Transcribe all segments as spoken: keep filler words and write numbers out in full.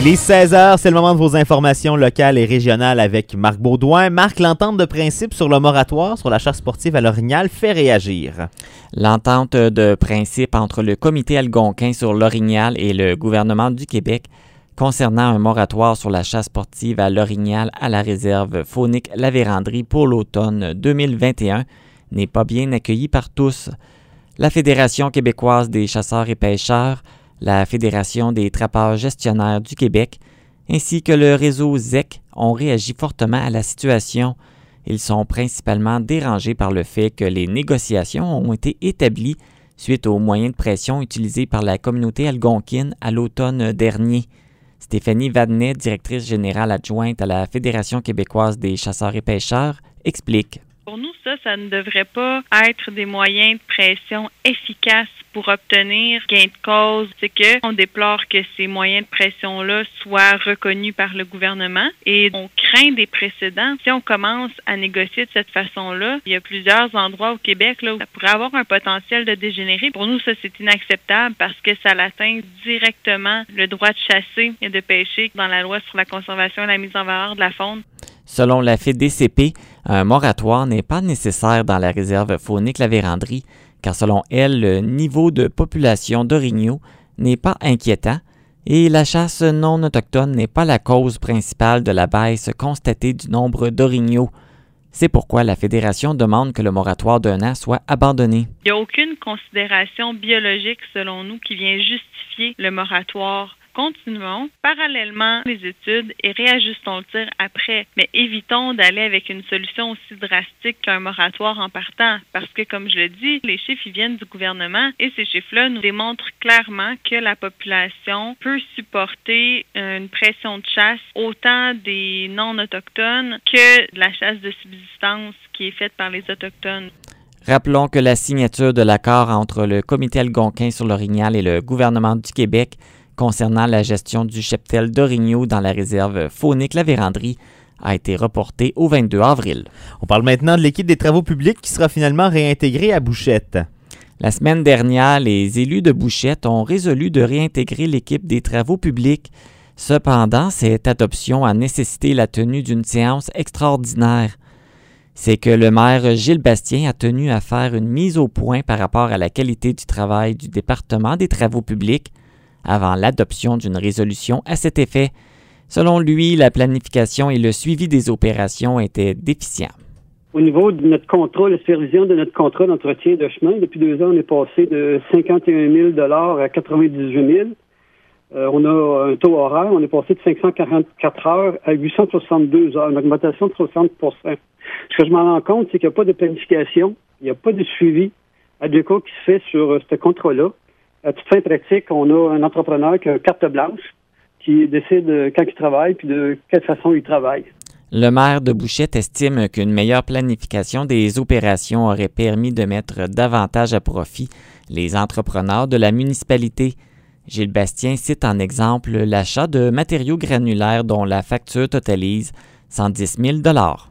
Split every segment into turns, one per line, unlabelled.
Il est seize heures, c'est le moment de vos informations locales et régionales avec Marc Baudouin. Marc, l'entente de principe sur le moratoire sur la chasse sportive à l'Orignal fait réagir.
L'entente de principe entre le comité algonquin sur l'Orignal et le gouvernement du Québec concernant un moratoire sur la chasse sportive à l'Orignal à la réserve faunique La Vérandrie pour l'automne deux mille vingt et un n'est pas bien accueillie par tous. La Fédération québécoise des chasseurs et pêcheurs, la Fédération des trappeurs gestionnaires du Québec, ainsi que le réseau Z E C ont réagi fortement à la situation. Ils sont principalement dérangés par le fait que les négociations ont été établies suite aux moyens de pression utilisés par la communauté algonquine à l'automne dernier. Stéphanie Vadnet, directrice générale adjointe à la Fédération québécoise des chasseurs et pêcheurs, explique.
Pour nous, ça, ça ne devrait pas être des moyens de pression efficaces pour obtenir gain de cause. C'est qu'on déplore que ces moyens de pression-là soient reconnus par le gouvernement et on craint des précédents. Si on commence à négocier de cette façon-là, il y a plusieurs endroits au Québec là, où ça pourrait avoir un potentiel de dégénérer. Pour nous, ça, c'est inacceptable parce que ça atteint directement le droit de chasser et de pêcher dans la loi sur la conservation et la mise en valeur de la faune.
Selon la F D C P, un moratoire n'est pas nécessaire dans la réserve faunique La Vérandrie, car selon elle, le niveau de population d'orignaux n'est pas inquiétant et la chasse non autochtone n'est pas la cause principale de la baisse constatée du nombre d'orignaux. C'est pourquoi la Fédération demande que le moratoire d'un an soit abandonné.
Il n'y a aucune considération biologique, selon nous, qui vient justifier le moratoire. Continuons parallèlement les études et réajustons le tir après. Mais évitons d'aller avec une solution aussi drastique qu'un moratoire en partant. Parce que, comme je le dis, les chiffres ils viennent du gouvernement et ces chiffres-là nous démontrent clairement que la population peut supporter une pression de chasse autant des non-autochtones que de la chasse de subsistance qui est faite par les Autochtones.
Rappelons que la signature de l'accord entre le comité algonquin sur l'Orignal et le gouvernement du Québec concernant la gestion du cheptel d'orignaux dans la réserve faunique La Vérandrie a été reportée au vingt-deux avril.
On parle maintenant de l'équipe des travaux publics qui sera finalement réintégrée à Bouchette.
La semaine dernière, les élus de Bouchette ont résolu de réintégrer l'équipe des travaux publics. Cependant, cette adoption a nécessité la tenue d'une séance extraordinaire. C'est que le maire Gilles Bastien a tenu à faire une mise au point par rapport à la qualité du travail du département des travaux publics avant l'adoption d'une résolution à cet effet. Selon lui, la planification et le suivi des opérations étaient déficients.
Au niveau de notre contrat, la supervision de notre contrat d'entretien de chemin, depuis deux ans, on est passé de cinquante et un mille dollars à quatre-vingt-dix-huit mille. Euh, on a un taux horaire, on est passé de cinq cent quarante-quatre heures à huit cent soixante-deux heures, une augmentation de soixante pour cent. Ce que je m'en rends compte, c'est qu'il n'y a pas de planification, il n'y a pas de suivi adéquat qui se fait sur euh, ce contrat-là. À toute fin pratique, on a un entrepreneur qui a une carte blanche qui décide quand il travaille puis de quelle façon il travaille.
Le maire de Bouchette estime qu'une meilleure planification des opérations aurait permis de mettre davantage à profit les entrepreneurs de la municipalité. Gilles Bastien cite en exemple l'achat de matériaux granulaires dont la facture totalise cent dix mille dollars.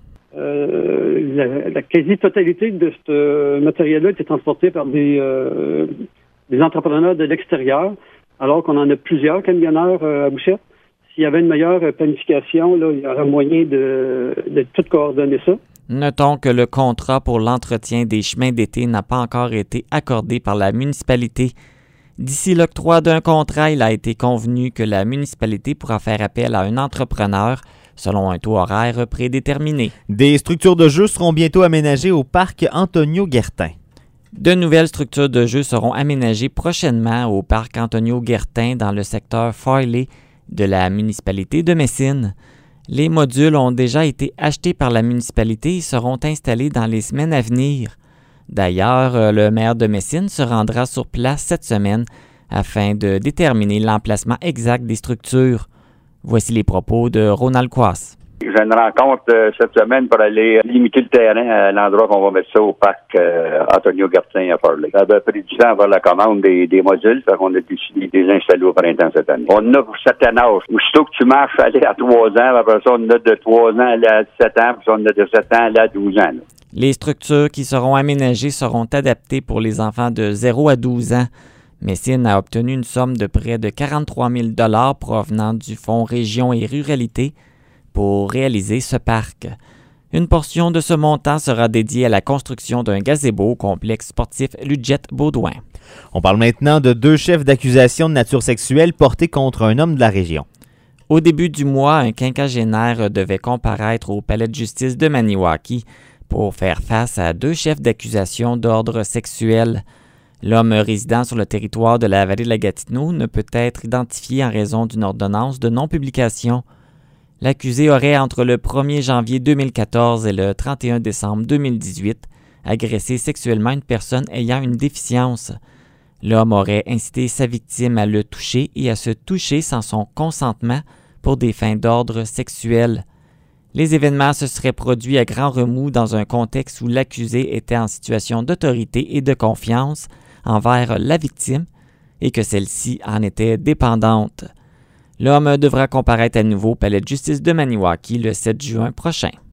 Euh, la, la quasi-totalité de ce matériel-là était transporté par des... Euh, des entrepreneurs de l'extérieur, alors qu'on en a plusieurs camionneurs euh, à Bouchette. S'il y avait une meilleure planification, là, il y aurait moyen de, de tout coordonner ça.
Notons que le contrat pour l'entretien des chemins d'été n'a pas encore été accordé par la municipalité. D'ici l'octroi d'un contrat, il a été convenu que la municipalité pourra faire appel à un entrepreneur selon un taux horaire prédéterminé.
Des structures de jeu seront bientôt aménagées au parc Antonio-Guertin.
De nouvelles structures de jeu seront aménagées prochainement au parc Antonio-Guertin dans le secteur Farley de la municipalité de Messine. Les modules ont déjà été achetés par la municipalité et seront installés dans les semaines à venir. D'ailleurs, le maire de Messine se rendra sur place cette semaine afin de déterminer l'emplacement exact des structures. Voici les propos de Ronald Quass.
J'ai une rencontre euh, cette semaine pour aller limiter le terrain à l'endroit qu'on va mettre ça au parc euh, Antonio-Guertin à Farley. Ça a pris du temps à avoir la commande des, des modules, fait qu'on a décidé de les installer au printemps cette année. On a pour certain âge. Aussitôt que tu marches aller à trois ans, après ça, on a de trois ans aller à sept ans, puis on a de sept ans aller à douze ans. Là.
Les structures qui seront aménagées seront adaptées pour les enfants de zéro à douze ans. Messine a obtenu une somme de près de quarante-trois mille dollars provenant du Fonds Région et Ruralité pour réaliser ce parc. Une portion de ce montant sera dédiée à la construction d'un gazebo au complexe sportif Ludgette-Baudouin.
On parle maintenant de deux chefs d'accusation de nature sexuelle portés contre un homme de la région.
Au début du mois, un quinquagénaire devait comparaître au palais de justice de Maniwaki pour faire face à deux chefs d'accusation d'ordre sexuel. L'homme résidant sur le territoire de la vallée de la Gatineau ne peut être identifié en raison d'une ordonnance de non-publication. L'accusé aurait, entre le premier janvier deux mille quatorze et le trente et un décembre deux mille dix-huit, agressé sexuellement une personne ayant une déficience. L'homme aurait incité sa victime à le toucher et à se toucher sans son consentement pour des fins d'ordre sexuel. Les événements se seraient produits à grand remous dans un contexte où l'accusé était en situation d'autorité et de confiance envers la victime et que celle-ci en était dépendante. L'homme devra comparaître à nouveau au palais de justice de Maniwaki le sept juin prochain.